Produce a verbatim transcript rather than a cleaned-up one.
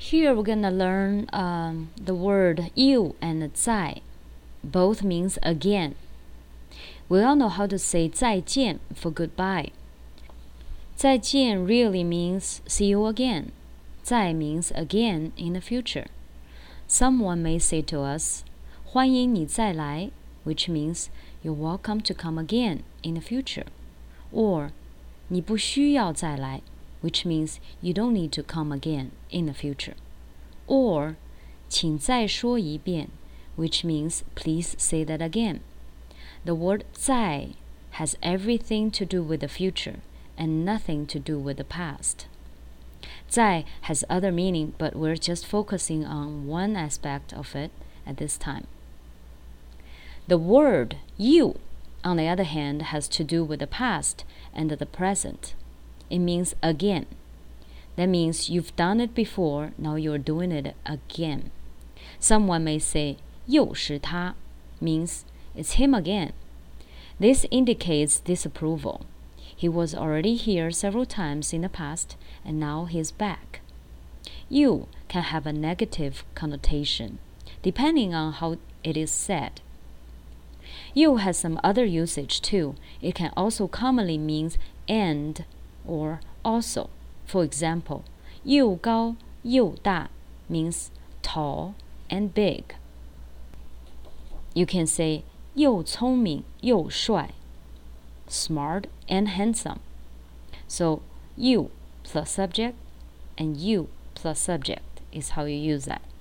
Here we're gonna learn um, the word 又 and 在. Both means again. We all know how to say 再见 for goodbye. 再见 really means see you again. 再 means again in the future. Someone may say to us, 欢迎你再来, which means you're welcome to come again in the future. Or 你不需要再来, which means you don't need to come again in the future. Or 请再说一遍, which means please say that again. The word 在 has everything to do with the future and nothing to do with the past. 在 has other meaning, but we're just focusing on one aspect of it at this time. The word 又, on the other hand, has to do with the past and the present. It means again. That means you've done it before, now you're doing it again. Someone may say 又是他, means it's him again. This indicates disapproval. He was already here several times in the past, and now he's back. 又 can have a negative connotation, depending on how it is said. 又 has some other usage too. It can also commonly mean and or also. For example, 又高又大 means tall and big. You can say 又聪明又帅, smart and handsome. So 又 plus subject and 又 plus subject is how you use that.